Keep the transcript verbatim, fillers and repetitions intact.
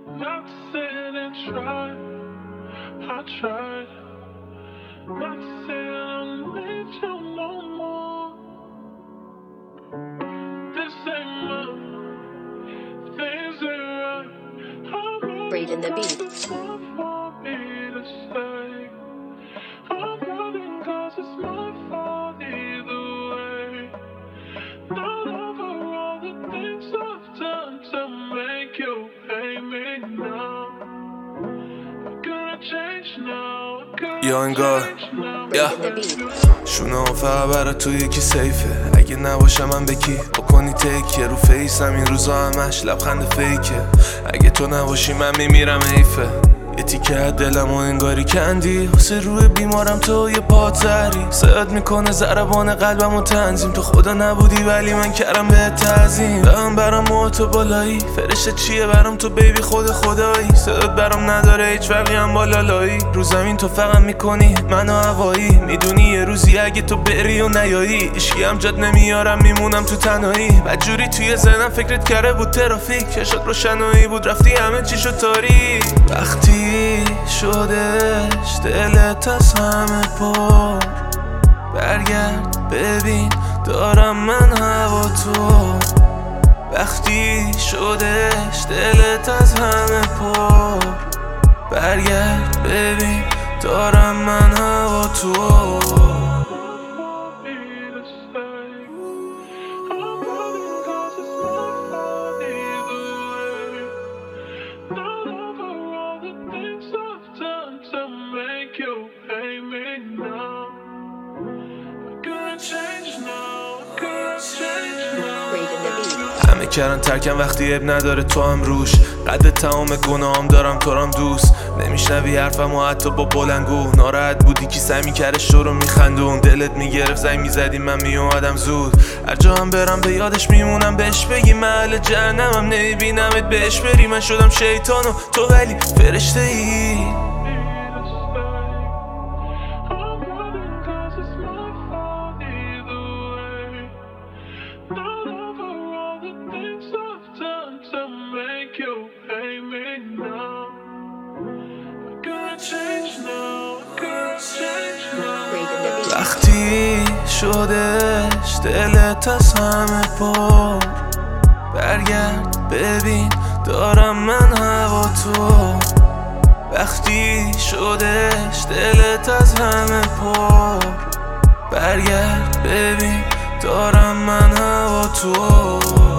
Not saying and try, I tried. Not saying I'll need you no more. This ain't my things ain't right. I'm Read in the beat. it's not for me to say. I'm running 'cause it's my fault either way. Not over all the things I've done to make you hate me now. I couldn't change now. I couldn't یا انگار change now. یا Read in the beat. شونه ها فقط برا تو یکی سیفه. اگه نباشم من به کی بکنی تکیه رو فیسم این روزا همش لبخند فیکه. اگه تو نباشی من میمیرم حیفه. یه تیکه از دلم و انگاری کندی واسه روی بیمارم تو یه پادزری صدات میکنه ضربان قلبم و تنظیم. تو خدا نبودی ولی من کردم به تعظیم. برام برام موتو بالایی فرشته چیه برام تو بیبی خود خدایی. صدات برام نداره هیچ فرقی هم با لالایی. رو زمین تو فقط میکنی منو هوایی. میدونی یه روزی اگه تو بری و نیایی اشکی هم جاد نمیارم میمونم تو تنهایی. بدجوری توی ذهنم فکرت کرده بود ترافیک. چشات روشنایی بود رفتی همه چی شد تاریک. وقتی شدش دلت از همه پر برگرد ببین دارم من هوا تو. وقتی شدش دلت از همه پر برگرد ببین دارم من هوا تو. Read in the beat. همه کردن ترکم وقتی اب نداره تو هم روش. قد تمام گناهام دارم تو رام دوست. نمیشنوی حرفم و حتی با بلنگو. ناراحت بودی کی سعی میکردش تو رو میخندون. دلت میگرفت زنگ میزدی من میومدم زود. هر جا هم برم به یادش میمونم بهش بگی محل جهنمم نمیبینمت بهش بری. من شدم شیطان و تو ولی فرشته ای. وقتی شدش دلت از همه پر برگرد ببین دارم من هوا تو. وقتی شدش دلت از همه پر برگرد ببین دارم من هوا تو.